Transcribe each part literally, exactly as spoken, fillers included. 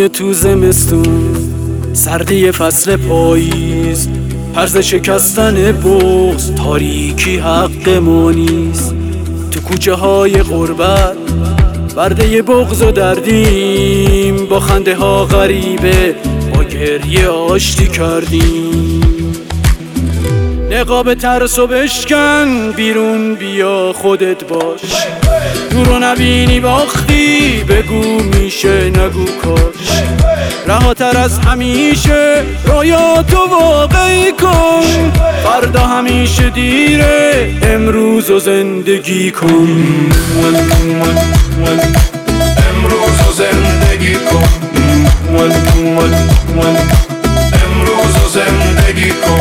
سرمایه تو زمستون، سردی فصل پاییز، هرز شکستن بغض، تاریکی حق ما نیست. تو کوچه های غربت برده بغض و دردیم، با خنده ها غریبه با گریه آشتی کردیم. نقاب ترس و بشکن، بیرون بیا خودت باش. دورو نبینی باختی، بگو میشه نگو کاش. رهاتر از همیشه رویاتو واقعی کن. فردا همیشه دیره، امروزو زندگی کن. امروزو زندگی کن. امروزو زندگی کن.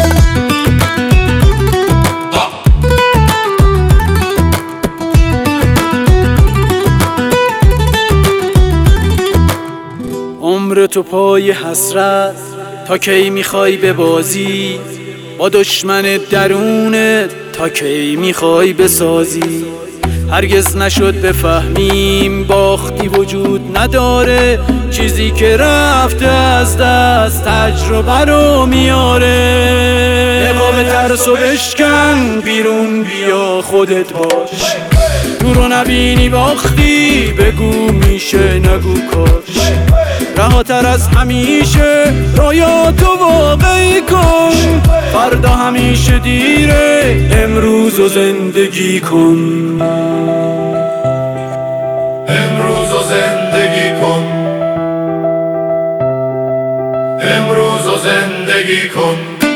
عمر تو پای حسرت، تا کی میخوای ببازی؟ با دشمن درونت تا کی میخوای بسازی؟ هرگز نشد بفهمیم باختی وجود نداره، چیزی که رفته از دست تجربه رو میاره. نقاب ترسو بشکن، بیرون بیا خودت باش. دورو نبینی باختی، بگو میشه نگو کاش. رهاتر از همیشه رویاتو واقعی کن. فردا همیشه دیره، امروزو زندگی کن. امروزو زندگی کن. امروزو زندگی کن.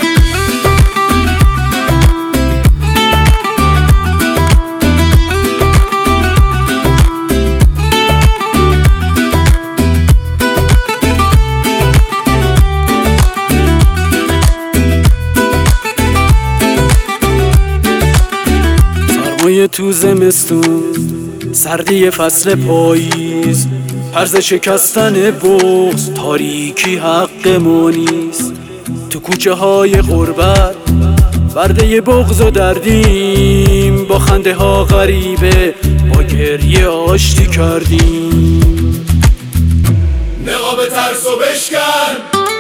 سرمایه تو زمستون، سردی فصل پاییز، هرز شکستن بغض، تاریکی حق ما نیست. تو کوچه های غربت برده بغض و دردیم، با خنده ها غریبه با گریه آشتی کردیم. نقاب ترسو بشکن.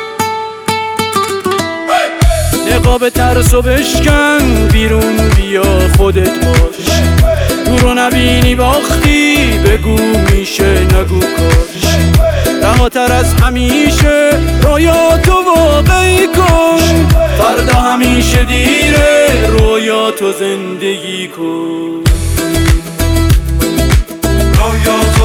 نقاب ترسو بشکن، بیرون بیا خودت باش. دورو نبینی باختی، بگو میشه نگو کاش. رهاتر از همیشه رویاتو واقعی کن. فردا همیشه دیره، رویاتو زندگی کن. رویاتو